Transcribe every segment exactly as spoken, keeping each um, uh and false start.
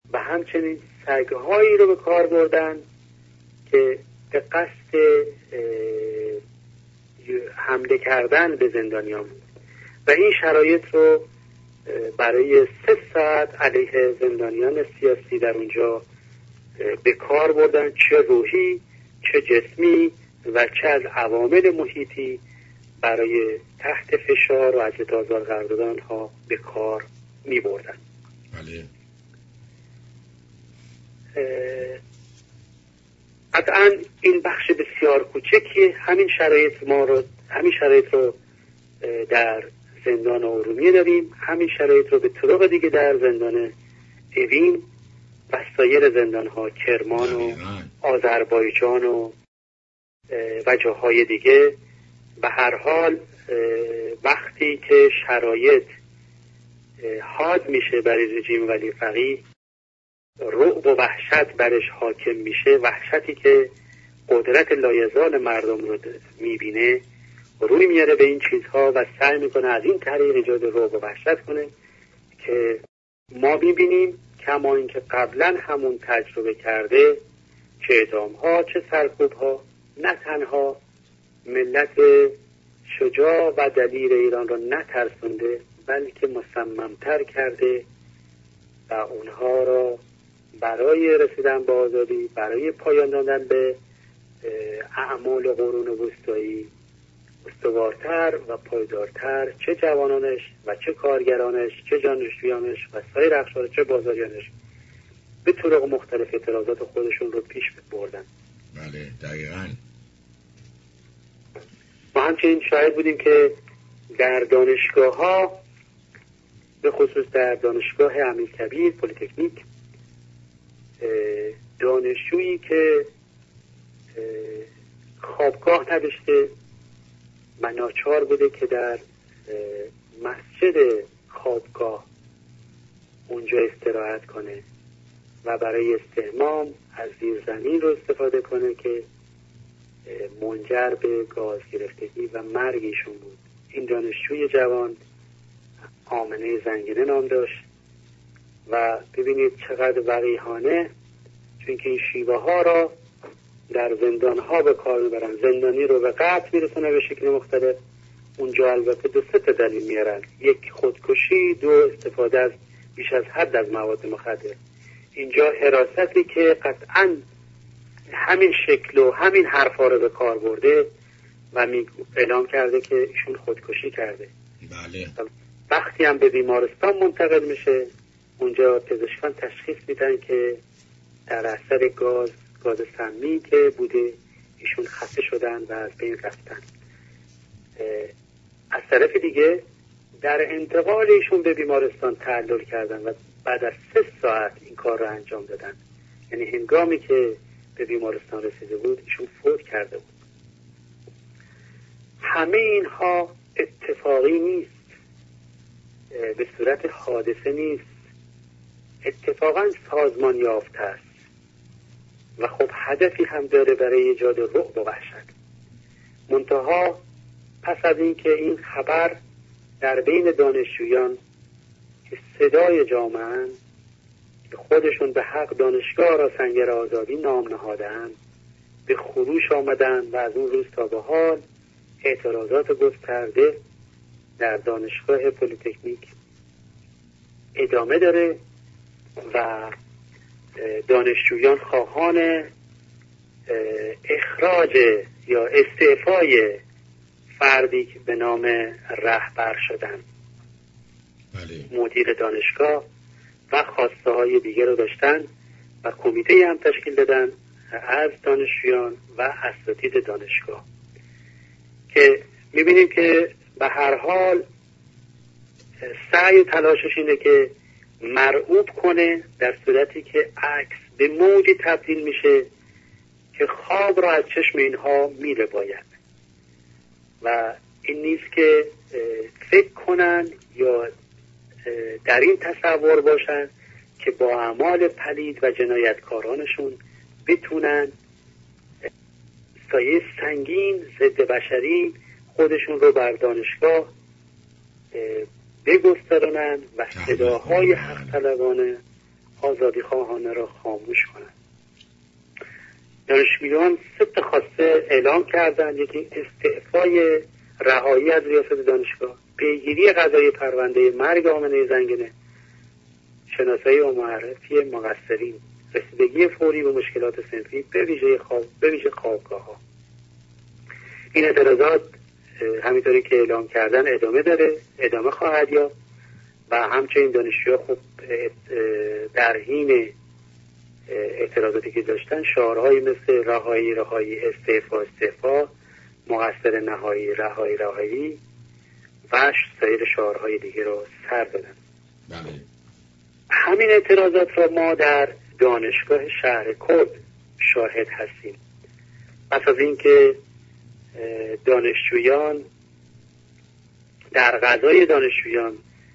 و همچنین سگ‌هایی رو به کار بردن که به قصد حمله کردن به زندانیان بود و این شرایط رو برای سه ساعت علیه زندانیان سیاسی در اونجا به کار بردن، چه روحی، چه جسمی و چه از عوامل محیطی برای تحت فشار و اذیت آزار قرار دادن ها به کار می بردن. بله. قطعاً این بخش بسیار کوچکی همین شرایط ما رو همین شرایط رو در زندان ارومیه داریم، همین شرایط رو به طرق دیگه در زندان اوین و سایر زندان ها کرمان و آذربایجان و و جاهای دیگه. به هر حال وقتی که شرایط حاد میشه برای رژیم ولی فقیه، رعب و وحشت برش حاکم میشه، وحشتی که قدرت لایزال مردم رو میبینه روی میاره به این چیزها و سعی میکنه از این طریق ایجاد رعب و وحشت کنه که ما میبینیم کما اینکه قبلا همون تجربه کرده، چه اعدام ها چه سرکوب ها، نه تنها ملت شجاع و دلیر ایران را نترسونده بلکه مصممتر کرده و اونها را برای رسیدن به آزادی، برای پایان دادن به اعمال قرون وسطایی استوارتر و پایدارتر، چه جوانانش و چه کارگرانش، چه دانشجویانش و سایر اقشار، چه بازاریانش به طرق مختلف اعتراضات خودشون رو پیش بردن. بله دقیقاً. ما همچنین شاهد بودیم که در دانشگاه ها، به خصوص در دانشگاه امیرکبیر پلی‌تکنیک، دانشجویی که خوابگاه نداشته و ناچار بوده که در مسجد خوابگاه اونجا استراحت کنه و برای استحمام از زیرزمین رو استفاده کنه که منجر به گاز گرفتگی و مرگ ایشون بود. این دانشجوی جوان آمنه زنگنه نام داشت و ببینید چقدر وقیحانه، چون که این شیوه ها را در زندان ها به کار میبرن. زندانی رو به قتل میرسونه به شکل مختلف. اونجا البته دو سه تا دلیل میارن: یک خودکشی، دو استفاده از بیش از حد از مواد مخدر. اینجا حراستی که قطعاً همین شکل و همین حرفا رو به کار برده و می اعلام کرده که ایشون خودکشی کرده. بله. وقتی هم به بیمارستان منتقل میشه، اونجا پزشکان تشخیص میدن که در اثر گاز گاز سمی که بوده ایشون خسته شدن و از بین رفتن. از طرف دیگه در انتقال ایشون به بیمارستان تعلل کردن و بعد از سه ساعت این کار رو انجام دادن. یعنی هنگامی که به بیمارستان رسیده بود ایشون فوت کرده بود. همه اینها اتفاقی نیست، به صورت حادثه نیست، اتفاقا سازمان یافته است و خب هدفی هم داره برای ایجاد رعب و وحشت. منتها پس از این که این خبر در بین دانشجویان که صدای جامعه که خودشون به حق دانشگاه را سنگر آزادی نام نهادند به خروش آمدن و از اون روز تا به حال اعتراضات گسترده در دانشگاه پلی‌تکنیک ادامه داره و دانشجویان خواهان اخراج یا استعفای فردی که به نام رهبر شدن، بله. مدیر دانشگاه و خواسته های دیگه رو داشتن و کمیته هم تشکیل دادن از دانشجویان و اساتید دانشگاه که میبینیم که به هر حال سعی و تلاشش اینه که مرعوب کنه، در صورتی که عکس به موجی تبدیل میشه که خواب را از چشم اینها میره باید و این نیست که فکر کنن یا در این تصور باشن که با اعمال پلید و جنایتکارانشون بتونن سایه سنگین ضد بشری خودشون رو بر دانشگاه بگسترونن و صداهای حق طلبانه آزادی خواهانه را خاموش کنند. دانشجویان سه تا خواسته اعلام کردند: یکی استعفای رهایی از ریاست دانشگاه، پیگیری قضایی پرونده مرگ آمنه زنگنه، شناسایی و معرفی مقصرین، رسیدگی فوری به مشکلات صنفی به ویژه خواب به ویژه خوابگاه‌ها. این اعتراضات همینطوری که اعلام کردن ادامه داره، ادامه خواهد یافت و همچنین دانشجوها خب در حین اعتراضاتی که داشتن شعارهایی مثل رهایی رهایی، استعفا استعفا، مقصر نهایی رهایی رهایی و سایر شعارهای دیگه رو سر دادن. بله. همین اعتراضات را ما در دانشگاه شهر کرد شاهد هستیم. پس از اینکه دانشجویان در غذای دانشجویان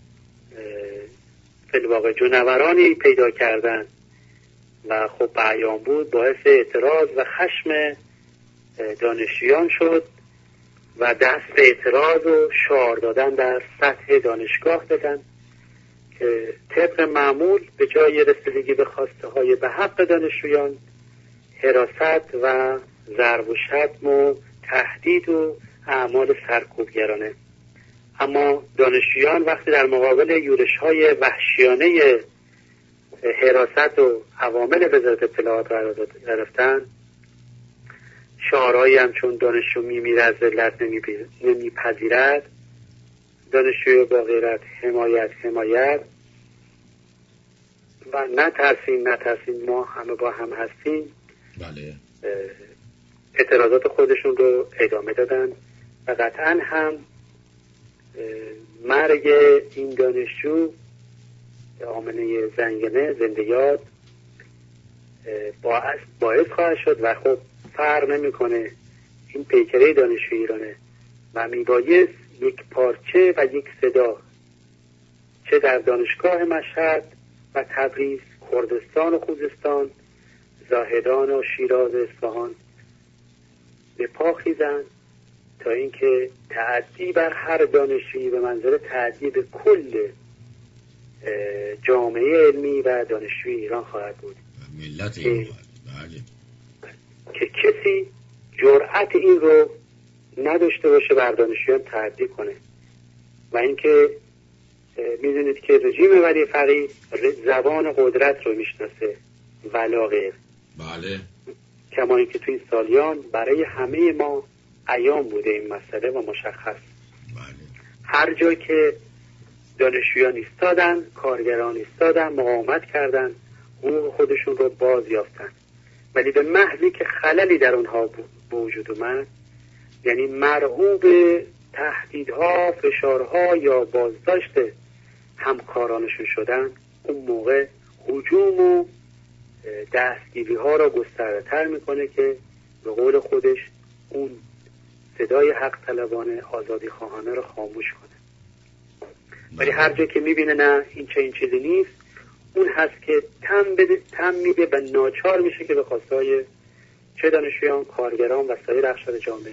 فی الواقع جونورانی پیدا کردن و خب بیان بود، باعث اعتراض و خشم دانشجویان شد و دست به اعتراض و شعار دادن در سطح دانشگاه دادن که طبق معمول به جای رسیدگی به خواسته های به حق دانشجویان، حراست و ضرب و شتم و تهدید و اعمال سرکوبگرانه. اما دانشجویان وقتی در مقابل یورش های وحشیانه حراست و عوامل وزارت اطلاعات قرار گرفتن، شعارهایی همچون دانشجو میمیره از ذلت نمیپذیرد، دانشجوی با غیرت حمایت حمایت و نترسیم نترسیم ما همه با هم هستیم، بله، اعتراضات خودشون رو ادامه دادن و قطعا هم مرگ این دانشجو آمنه زنگنه زنده یاد باعث, باعث خواهد شد و خب فرق نمیکنه، این پیکره دانشجو ایرانه و میبایست یک پارچه و یک صدا چه در دانشگاه مشهد و تبریز، کردستان و خوزستان، زاهدان و شیراز و اصفهان به پا خیزند تا اینکه تعدی بر هر دانشجویی به منظر تعدی به کل جامعه علمی و دانشجوی ایران خواهد بود. ملت ایران خواهد. بله. که کسی جرأت این رو نداشته باشه بر دانشجویان تعدی کنه و اینکه میدونید که رژیم ولی فقیه زبان قدرت رو میشناسه ولا غیر. بله. کما اینکه تو این سالیان برای همه ما عیان بوده این مسئله و مشخص. بله. هر جا که دانشجویان ایستادن، کارگران ایستادن، مقاومت کردن، حقوق خودشون رو باز یافتن، ولی به محضی که خللی در اونها به وجود اومد، یعنی مرعوب تهدیدها، فشارها یا بازداشت همکارانشون شدن، اون موقع هجوم و دستگیری ها را گسترده تر میکنه که به قول خودش اون صدای حق طلبانه آزادی خواهانه را خاموش کنه. ولی هر جا که میبینه نه این چه این چیزی نیست، اون هست که تم بده، تم میده و ناچار میشه که به خواستای چه دانشجویان، کارگران و سایر اقشار جامعه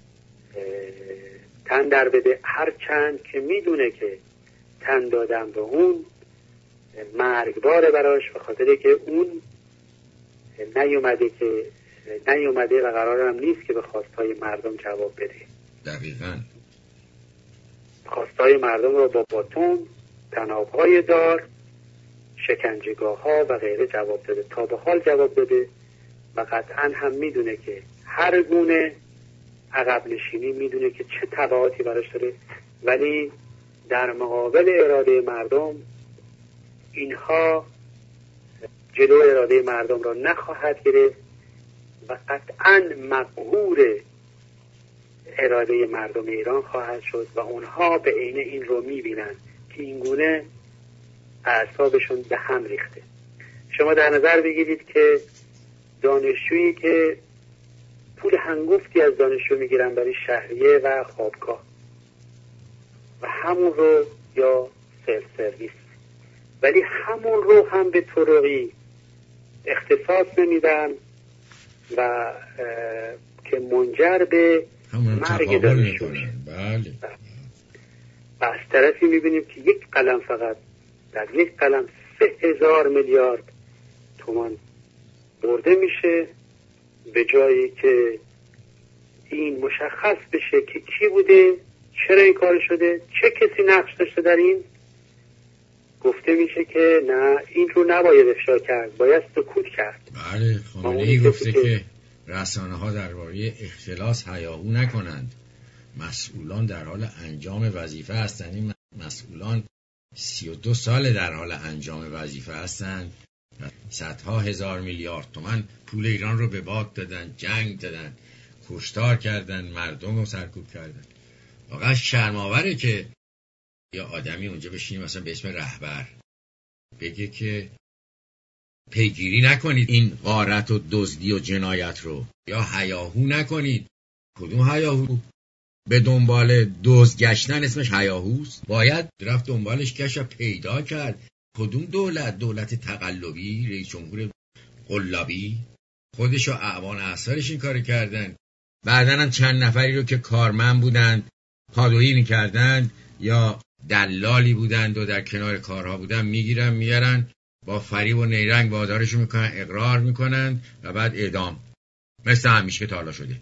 تن در بده، هر چند که میدونه که تن دادن به اون مرگباره براش، به خاطر که اون نیومده که نیومده و قرار هم نیست که به خواستای مردم جواب بده. دقیقاً خواستای مردم رو با باتون، طناب‌های دار، شکنجهگاه ها و غیره جواب داده، تا به حال جواب داده و قطعا هم میدونه که هر گونه عقب نشینی میدونه که چه تبعاتی براش داره، ولی در مقابل اراده مردم اینها جلو اراده مردم را نخواهد گرفت و قطعا مقهور اراده مردم ایران خواهد شد و اونها به عین این رو میبینن که این گونه اعصابشون به هم ریخته. شما در نظر بگیرید که دانشجویی که پول هنگفتی از دانشجو میگیرن برای شهریه و خوابگاه و همون رو یا سلف سرویس، ولی همون رو هم به طرقی اختصاص نمیدن و که منجر به مرگ دانشجو میشه. بله. و از طرفی میبینیم که یک قلم فقط در یک قلم سه هزار میلیارد تومان برده میشه، به جایی که این مشخص بشه که کی بوده، چرا این کار شده، چه کسی نقش داشته در این. گفته میشه که نه، این رو نباید افشا کرد، باید سکوت کرد. بله، خامنه‌ای گفته که رسانه ها درباره اختلاس هیاهو نکنند، مسئولان در حال انجام وظیفه هستند. این مسئولان سی و دو سال در حال انجام وظیفه هستند، صدها هزار میلیارد تومان پول ایران رو به باد دادن، جنگ دادن، کشتار کردن، مردم رو سرکوب کردن. واقعا شرم‌آوره که یا آدمی اونجا بشینه مثلا به اسم رهبر بگه که پیگیری نکنید این غارت و دزدی و جنایت رو، یا هیاهو نکنید. کدوم هیاهو؟ به دنبال دزد گشتن اسمش هیاهوست؟ باید رفت دنبالش گشت پیدا کرد. کدوم دولت؟ دولت تقلبی، رئیس جمهور قلابی خودش و اعوان اثرش این کار کردن. بعدن هم چند نفری رو که کارمند بودند پادویی میکردند یا دلالی بودند و در کنار کارها بودند میگیرن میارن با فریب و نیرنگ وادارشون میکنن، اقرار میکنن و بعد اعدام، مثل همیشه که تا حالا شده.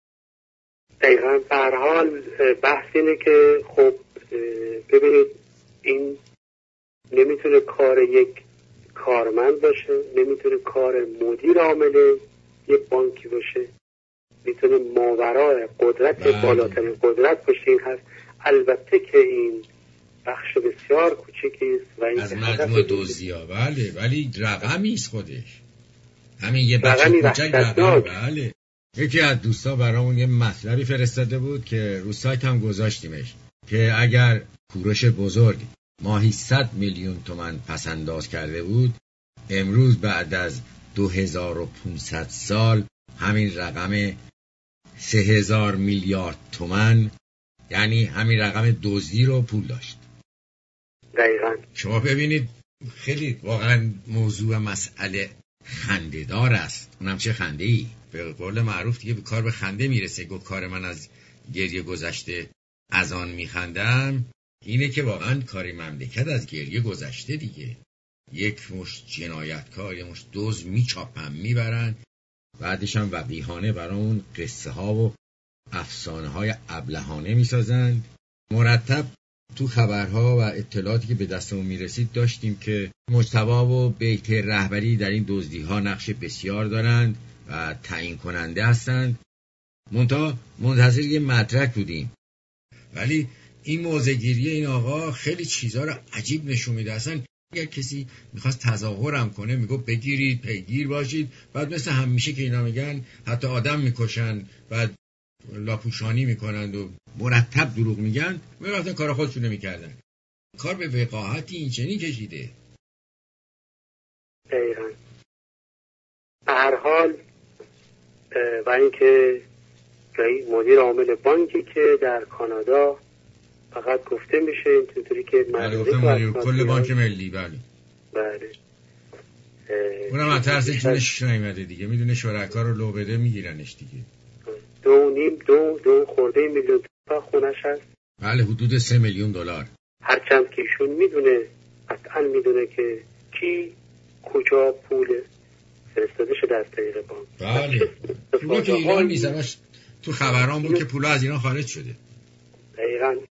دقیقا. به هر حال بحث اینه که خب ببینید این نمیتونه کار یک کارمند باشه، نمیتونه کار مدیر عامل یک بانکی باشه، میتونه ماورای قدرت بله. بالاترین قدرت باشه. این هست البته که این بخش بسیار کوچکی است و این از مجموع دزدی‌ها، بله، ولی رقمی است خودش، همین یه بخش کوچک رقم. بله. یکی از دوستا برامون یه مطلبی فرستاده بود که رو سایت هم گذاشتیمش که اگر کوروش بزرگ ماهی صد میلیون تومان پسنداز کرده بود، امروز بعد از دو هزار و پانصد سال همین رقم سه هزار میلیارد تومان، یعنی همین رقم دزدی رو پول داشت. دقیقاً. شما ببینید خیلی واقعا موضوع مسئله خنده‌دار است. اونم چه خنده‌ای؟ به قول معروف دیگه به کار به خنده میرسه. گفت کار من از گریه گذشته از آن میخندم. اینه که واقعا کار مملکت از گریه گذشته دیگه. یک مشت جنایتکار، یک مشت دزد میچاپن میبرن، بعدش هم وقیحانه برای اون قصه ها و افسانه های ابلهانه میسازند. مرتب تو خبرها و اطلاعاتی که به دستمون میرسید داشتیم که مجتبی و بیت رهبری در این دزدی ها نقش بسیار دارند و تعیین کننده هستند. منتها منتظر یه مدرک بودیم، ولی این موضع‌گیری این آقا خیلی چیزا رو عجیب نشون میده. اصلا اگر کسی میخواست تظاهرم کنه میگو بگیرید پیگیر باشید، بعد مثل همیشه که اینا میگن حتی آدم میکشن، بعد لاپوشانی میکنند و مرتب دروغ میگن، میرفتن کار خودشونه میکردن. کار به وقاحتی این چنین کشیده. دقیقاً. به هر حال و اینکه مدیر عامل بانکی که در کانادا فقط گفته میشه اینطوری که مدیر کل بانک ملی. بله بله. اونم از ترس جونش نیامده دیگه، میدونه شرکا رو لو بده میگیرنش دیگه. دو نیم دو دو خورده میلیون تا خونش هست. بله، حدود سه میلیون دلار. هرچند که ایشون میدونه، قطعا میدونه که کی کجا پول فرستاده شده از طریق بانک. بله. پولا که ایران نیست، همش تو خبران بود که پولا از ایران خارج شده. دقیقاً.